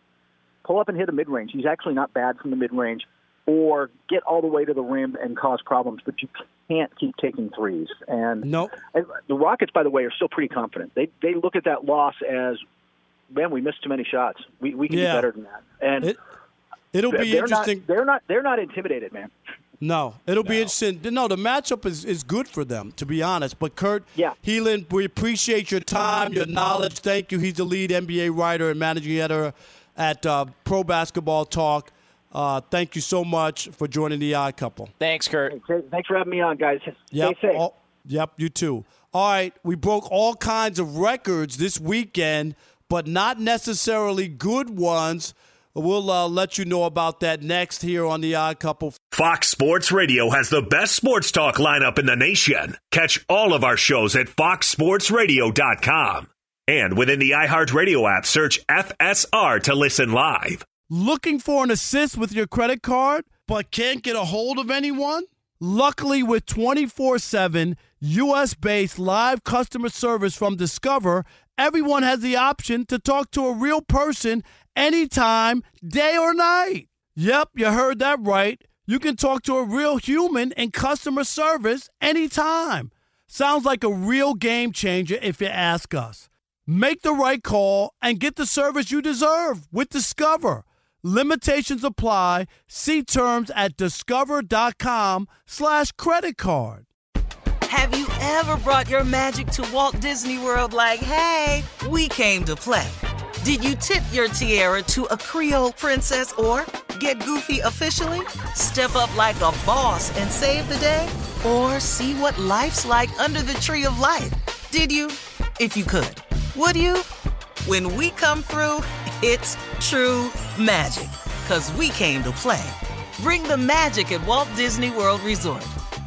pull up and hit a mid-range. He's actually not bad from the mid-range, or get all the way to the rim and cause problems, but you can't keep taking threes. And nope. The Rockets, by the way, are still pretty confident. They they look at that loss as, man, we missed too many shots. We we can yeah. do better than that. And it, it'll be they're interesting. Not, they're not they're not intimidated, man. No, it'll no. be interesting. No, the matchup is, is good for them, to be honest. But, Kurt yeah. Helin, we appreciate your time, your knowledge. Thank you. He's the lead N B A writer and managing editor at uh, Pro Basketball Talk. Uh, thank you so much for joining the Odd Couple. Thanks, Kurt. Hey, thanks for having me on, guys. Yep. Stay safe. All, yep, you too. All right, we broke all kinds of records this weekend, but not necessarily good ones. We'll uh, let you know about that next here on The Odd Couple. Fox Sports Radio has the best sports talk lineup in the nation. Catch all of our shows at fox sports radio dot com. And within the iHeartRadio app, search F S R to listen live. Looking for an assist with your credit card, but can't get a hold of anyone? Luckily, with twenty-four seven U S-based live customer service from Discover, everyone has the option to talk to a real person anytime, day or night. Yep, you heard that right. You can talk to a real human in customer service anytime. Sounds like a real game changer if you ask us. Make the right call and get the service you deserve with Discover. Limitations apply. See terms at discover.com slash credit card. Have you ever brought your magic to Walt Disney World like, hey, we came to play? Did you tip your tiara to a Creole princess or get goofy officially? Step up like a boss and save the day? Or see what life's like under the tree of life? Did you? If you could. Would you? When we come through, it's true magic. 'Cause we came to play. Bring the magic at Walt Disney World Resort.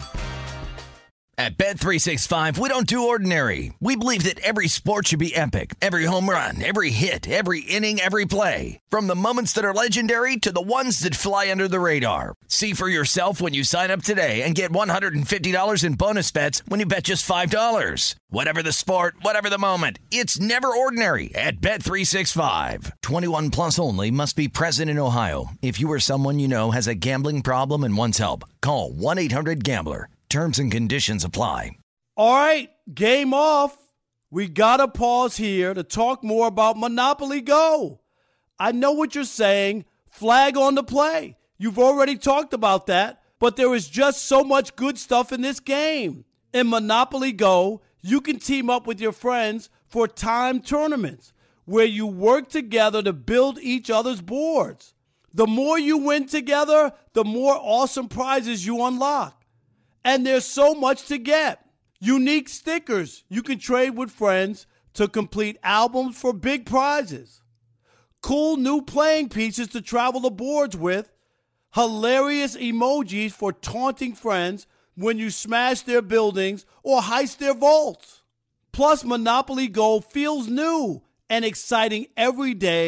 At Bet three sixty-five, we don't do ordinary. We believe that every sport should be epic. Every home run, every hit, every inning, every play. From the moments that are legendary to the ones that fly under the radar. See for yourself when you sign up today and get one hundred fifty dollars in bonus bets when you bet just five dollars. Whatever the sport, whatever the moment, it's never ordinary at Bet three sixty-five. twenty-one plus only. Must be present in Ohio. If you or someone you know has a gambling problem and wants help, call one eight hundred gambler. Terms and conditions apply. All right, game off. We got to pause here to talk more about Monopoly Go. I know what you're saying. Flag on the play. You've already talked about that, but there is just so much good stuff in this game. In Monopoly Go, you can team up with your friends for timed tournaments where you work together to build each other's boards. The more you win together, the more awesome prizes you unlock. And there's so much to get. Unique stickers you can trade with friends to complete albums for big prizes. Cool new playing pieces to travel the boards with. Hilarious emojis for taunting friends when you smash their buildings or heist their vaults. Plus, Monopoly Go feels new and exciting every day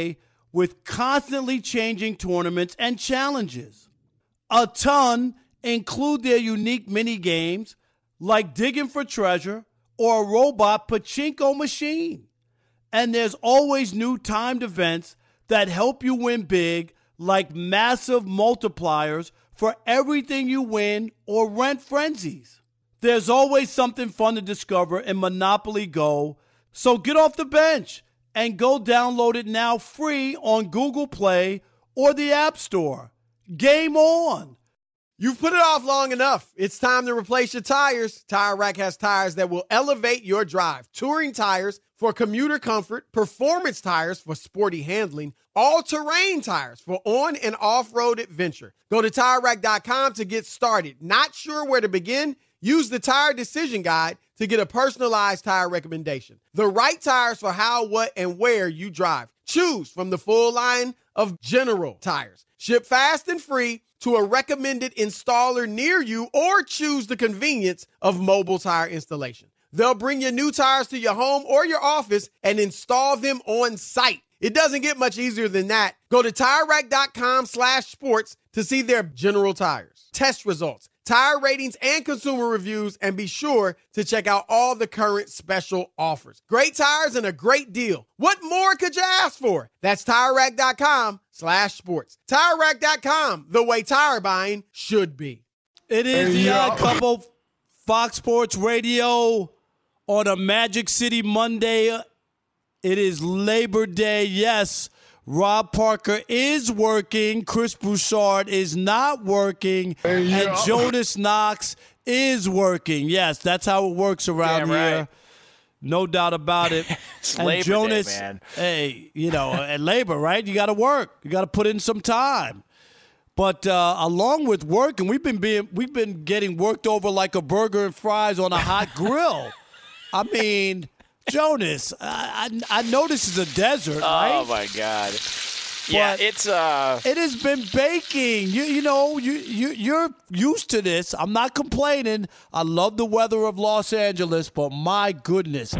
with constantly changing tournaments and challenges. A ton include their unique mini games like digging for treasure or a robot pachinko machine. And there's always new timed events that help you win big, like massive multipliers for everything you win or rent frenzies. There's always something fun to discover in Monopoly Go, so get off the bench and go download it now free on Google Play or the App Store. Game on! You've put it off long enough. It's time to replace your tires. Tire Rack has tires that will elevate your drive. Touring tires for commuter comfort, performance tires for sporty handling, all-terrain tires for on- and off-road adventure. Go to Tire Rack dot com to get started. Not sure where to begin? Use the Tire Decision Guide to get a personalized tire recommendation. The right tires for how, what, and where you drive. Choose from the full line of General tires. Ship fast and free to a recommended installer near you, or choose the convenience of mobile tire installation. They'll bring your new tires to your home or your office and install them on site. It doesn't get much easier than that. Go to Tire Rack dot com slash sports to see their General tires, test results, tire ratings, and consumer reviews, and be sure to check out all the current special offers. Great tires and a great deal. What more could you ask for? That's Tire Rack dot com slash sports. Tire Rack dot com, the way tire buying should be. It is the Odd Couple, Fox Sports Radio on a Magic City Monday. It is Labor Day. Yes, Rob Parker is working. Chris Broussard is not working. Hey, yeah. And Jonas Knox is working. Yes, that's how it works around Damn here. right. No doubt about it. It's and Labor Jonas, Day, man. Hey, you know, at labor, right? You got to work. You got to put in some time. But uh, along with work, and we've been being we've been getting worked over like a burger and fries on a hot grill. I mean, Jonas, I, I, I know this is a desert, right? Oh, my God. Yeah, But it's uh it has been baking. You you know, you, you, you're used to this. I'm not complaining. I love the weather of Los Angeles, but my goodness.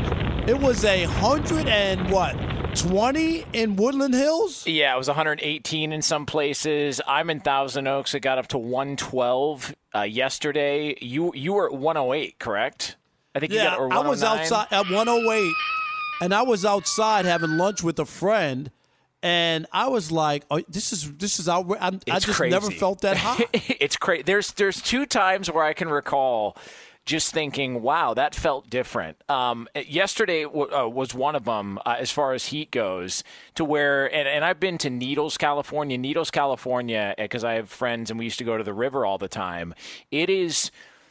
It was a hundred and what? twenty in Woodland Hills? Yeah, it was one hundred eighteen in some places. I'm in Thousand Oaks. It got up to one twelve uh, yesterday. You you were at one oh eight, correct? I think Yeah, you got or I was one oh nine? outside at one oh eight, and I was outside having lunch with a friend, and I was like, oh, "This is this is out." I, I just crazy. never felt that hot. It's crazy. There's there's two times where I can recall just thinking, wow, that felt different. Um, yesterday w- uh, was one of them uh, as far as heat goes, to where, and, and I've been to Needles, California. Needles, California, because I have friends and we used to go to the river all the time. It is...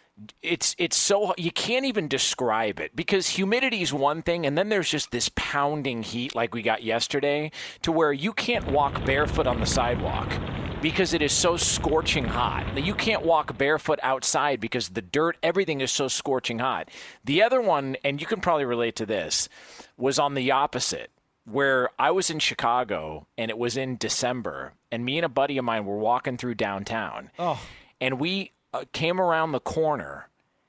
It's it's so you can't even describe it, because humidity is one thing, and then there's just this pounding heat like we got yesterday, to where you can't walk barefoot on the sidewalk because it is so scorching hot. You can't walk barefoot outside because the dirt, everything is so scorching hot. The other one, and you can probably relate to this, was on the opposite, where I was in Chicago and it was in December, and me and a buddy of mine were walking through downtown, oh. and we Uh, came around the corner,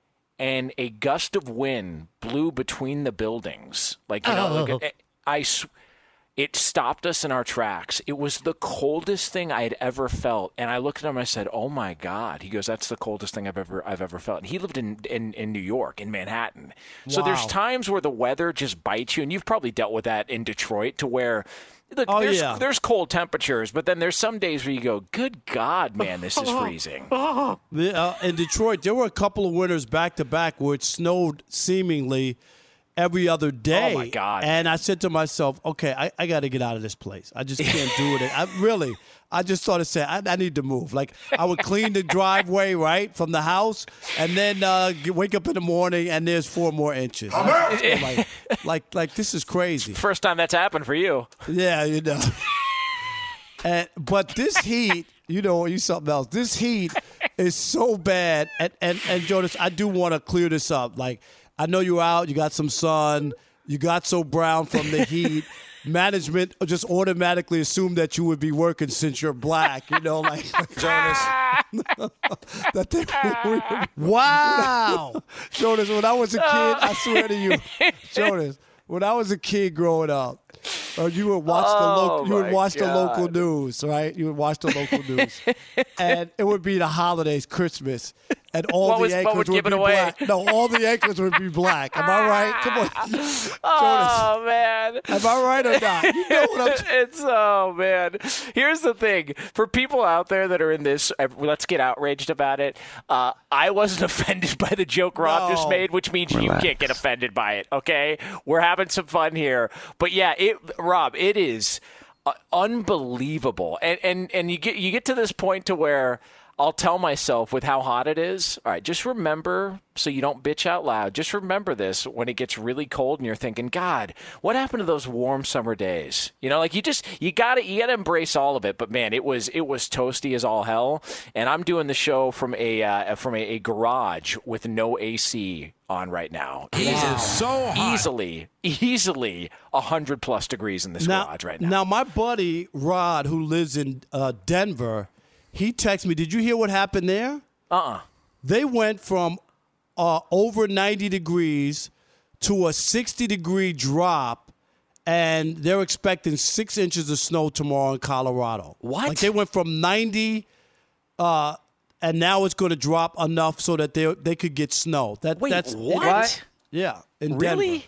and a gust of wind blew between the buildings. Like, you know, Oh. like, it, I, sw- it stopped us in our tracks. It was the coldest thing I had ever felt. And I looked at him and I said, "Oh my God." He goes, "That's the coldest thing I've ever I've ever felt." And he lived in, in, in New York, in Manhattan. So Wow. there's times where the weather just bites you, and you've probably dealt with that in Detroit, to where look, Oh, there's, yeah. there's cold temperatures, but then there's some days where you go, "Good God, man, this is freezing." The, uh, in Detroit, there were a couple of winters back to back where it snowed seemingly every other day. Oh, my God. And I said to myself, okay, I, I got to get out of this place. I just can't do it. I really, I just started saying, I, I need to move. Like, I would clean the driveway, right, from the house, and then uh, get, wake up in the morning, and there's four more inches. I'm like, like, like, this is crazy. First time that's happened for you. Yeah, you know. And, but this heat, you know, you something else. This heat is so bad. And, and, and Jonas, I do want to clear this up. Like, I know you're out, you got some sun, you got so brown from the heat. Management just automatically assumed that you would be working since you're black, you know, like Jonas. that they, wow. Jonas, when I was a kid, I swear to you, Jonas, when I was a kid growing up, Or you would watch Oh, the local. You would my watch the local God. news, right? You would watch the local news, and it would be the holidays, Christmas, and all What the was- what anchors would would give be it away? black. No, all the anchors would be black. Am I right? Come on, Jonas. Oh man, Am I right or not? You know what I'm. T- it's oh man. Here's the thing: for people out there that are in this, uh, let's get outraged about it. Uh, I wasn't offended by the joke Rob No. just made, which means Relax. you can't get offended by it. Okay, we're having some fun here, but yeah, it, Rob, it is uh, unbelievable, and and and you get you get to this point to where I'll tell myself with how hot it is, all right, just remember, so you don't bitch out loud, just remember this when it gets really cold and you're thinking, God, what happened to those warm summer days? You know, like you just, you gotta, you gotta embrace all of it. But man, it was, it was toasty as all hell. And I'm doing the show from a, uh, from a, a garage with no A C on right now. It Wow. is So hot. easily, easily a hundred plus degrees in this now, garage right now. now, my buddy Rod, who lives in uh, Denver, he texted me. Did you hear what happened there? Uh-uh. They went from uh, over ninety degrees to a sixty degree drop, and they're expecting six inches of snow tomorrow in Colorado. What? Like they went from ninety, uh, and now it's going to drop enough so that they they could get snow. That Wait, that's what? Yeah, in Really? Denver.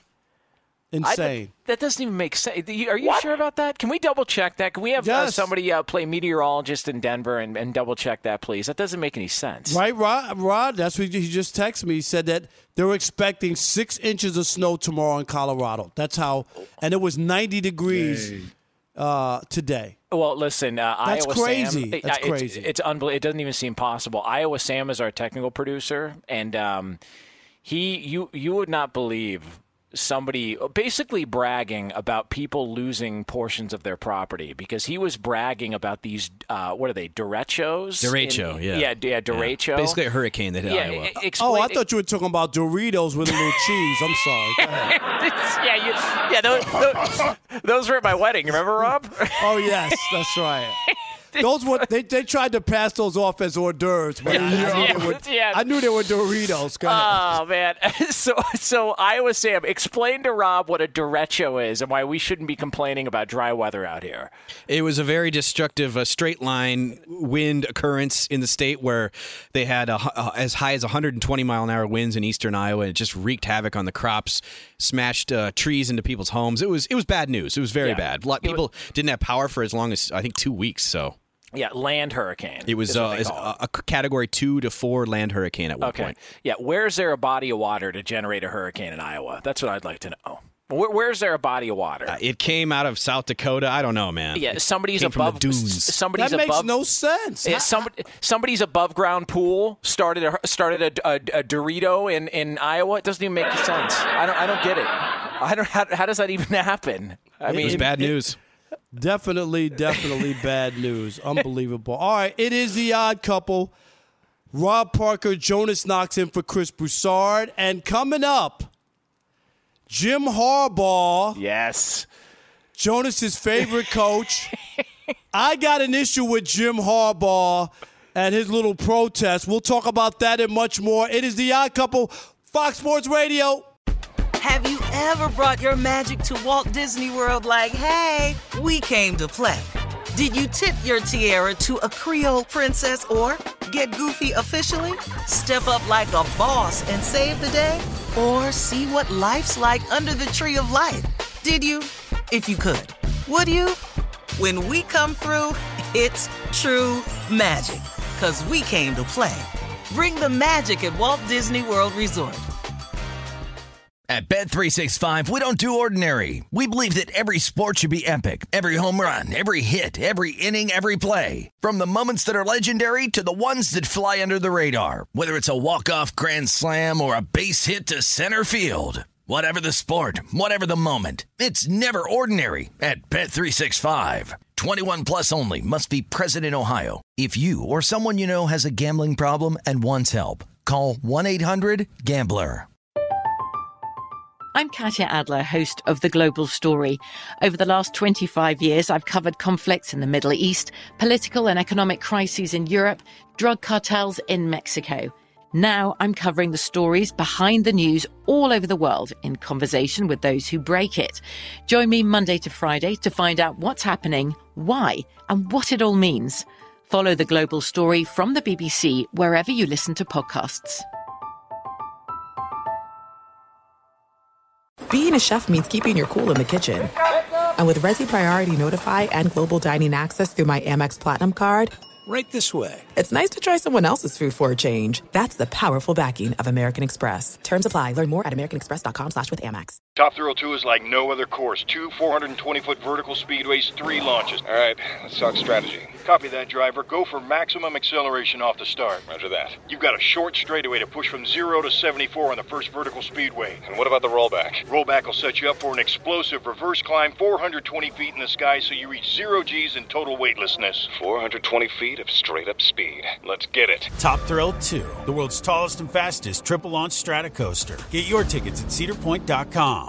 Insane. I, that doesn't even make sense. Are you sure about that? Can we double check that? Can we have uh, Yes. somebody uh, play meteorologist in Denver and, and double check that, please? That doesn't make any sense. Right, Rod? Rod, that's what he just texted me. He said that they were expecting six inches of snow tomorrow in Colorado. That's how, and it was ninety degrees uh, today. Well, listen, uh, That's Iowa crazy. Sam. That's uh, crazy. It's, it's unbelievable. It doesn't even seem possible. Iowa Sam is our technical producer, and um, he, you, you would not believe somebody basically bragging about people losing portions of their property because he was bragging about these, uh, what are they, derechos? Derecho, In- yeah. Yeah, yeah, derecho. Yeah. Basically a hurricane that hit Yeah, Iowa. e- Oh, explain- I thought you were talking about Doritos with a little cheese. I'm sorry. Go ahead. yeah, you, yeah, those, those, those were at my wedding. Remember, Rob? Oh, yes, that's right. Those were they, they tried to pass those off as hors d'oeuvres, but I, Yes, knew they were, yes, yes. I knew they were Doritos. Go ahead. Oh man! So, so Iowa Sam, explain to Rob what a derecho is and why we shouldn't be complaining about dry weather out here. It was a very destructive uh, straight line wind occurrence in the state where they had a, uh, as high as one hundred twenty mile an hour winds in eastern Iowa. It just wreaked havoc on the crops, smashed uh, trees into people's homes. It was it was bad news. It was very Yeah. bad. A lot of people didn't have power for as long as I think two weeks. So Yeah, land hurricane. it was is what uh, they is call it. a, a category two to four land hurricane at one Okay. point. Yeah, where's there a body of water to generate a hurricane in Iowa? That's what I'd like to know. Where, where's there a body of water? Uh, it came out of South Dakota. I don't know, man. yeah, It somebody's came from above the dunes. Somebody's That makes above. no sense. Yeah, somebody, somebody's above ground pool started a, started a, a, a Dorito in, in Iowa. It doesn't even make sense. I don't I don't get it. I don't how, how does that even happen? I It mean, was bad news. Definitely, definitely bad news. Unbelievable. All right, it is the Odd Couple. Rob Parker, Jonas Knox in for Chris Broussard. And coming up, Jim Harbaugh. Yes. Jonas's favorite coach. I got an issue with Jim Harbaugh and his little protest. We'll talk about that and much more. It is the Odd Couple, Fox Sports Radio. Have you ever brought your magic to Walt Disney World like, hey, we came to play? Did you tip your tiara to a Creole princess or get goofy officially? Step up like a boss and save the day? Or see what life's like under the tree of life? Did you? If you could. Would you? When we come through, it's true magic. 'Cause we came to play. Bring the magic at Walt Disney World Resort. At Bet three sixty-five, we don't do ordinary. We believe that every sport should be epic. Every home run, every hit, every inning, every play. From the moments that are legendary to the ones that fly under the radar. Whether it's a walk-off grand slam or a base hit to center field. Whatever the sport, whatever the moment. It's never ordinary at Bet three sixty-five. twenty-one plus only. Must be present in Ohio. If you or someone you know has a gambling problem and wants help, call one eight hundred gambler. I'm Katya Adler, host of The Global Story. Over the last twenty-five years, I've covered conflicts in the Middle East, political and economic crises in Europe, drug cartels in Mexico. Now I'm covering the stories behind the news all over the world in conversation with those who break it. Join me Monday to Friday to find out what's happening, why, and what it all means. Follow The Global Story from the B B C wherever you listen to podcasts. Being a chef means keeping your cool in the kitchen. And with Resi Priority Notify and Global Dining Access through my Amex Platinum card, right this way. It's nice to try someone else's food for a change. That's the powerful backing of American Express. Terms apply. Learn more at americanexpress.com slash with Amex. Top Thrill two is like no other course. Two four hundred twenty foot vertical speedways, three launches. All right, let's talk strategy. Copy that, driver. Go for maximum acceleration off the start. Roger that. You've got a short straightaway to push from zero to seventy-four on the first vertical speedway. And what about the rollback? Rollback will set you up for an explosive reverse climb four hundred twenty feet in the sky so you reach zero G's in total weightlessness. four hundred twenty feet of straight-up speed. Let's get it. Top Thrill two, the world's tallest and fastest triple-launch strata coaster. Get your tickets at cedar point dot com.